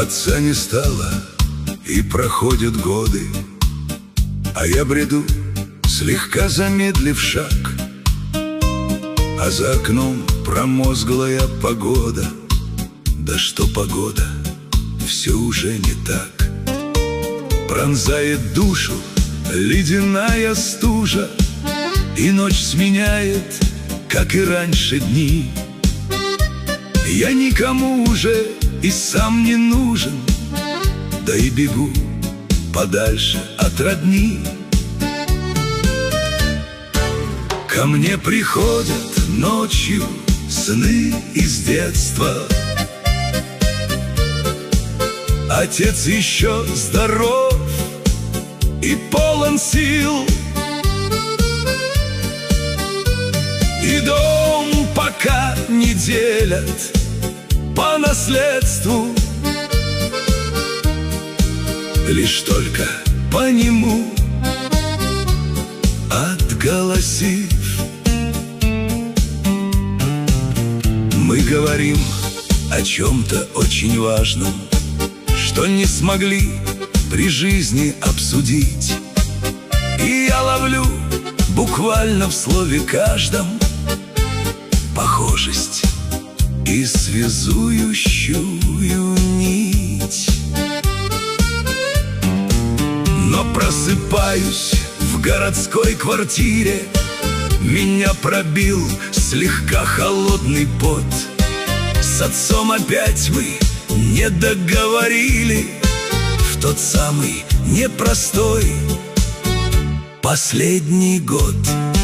Отца не стало, и проходят годы, а я бреду, слегка замедлив шаг. А за окном промозглая погода. Да что погода, все уже не так. Пронзает душу ледяная стужа, и ночь сменяет, как и раньше, дни. Я никому уже и сам не нужен, да и бегу подальше от родни. Ко мне приходят ночью сны из детства. Отец еще здоров и полон сил, и дом пока не делят по наследству, лишь только по нему отголосив. Мы говорим о чем-то очень важном, что не смогли при жизни обсудить. И я ловлю буквально в слове каждом похожесть и связующую нить. Но просыпаюсь в городской квартире, меня пробил слегка холодный пот. С отцом опять мы не договорили в тот самый непростой последний год.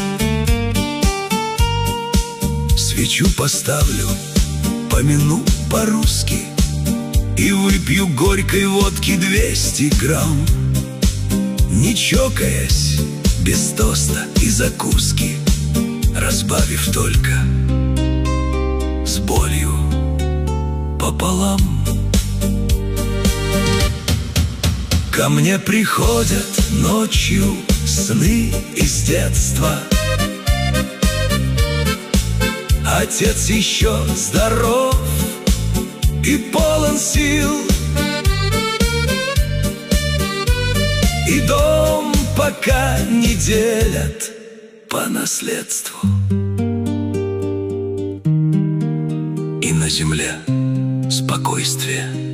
Свечу поставлю, помяну по-русски и выпью горькой водки 200 грамм, не чокаясь, без тоста и закуски, разбавив только с болью пополам. Ко мне приходят ночью сны из детства. Отец еще здоров и полон сил, и дом пока не делят по наследству. И на земле спокойствие.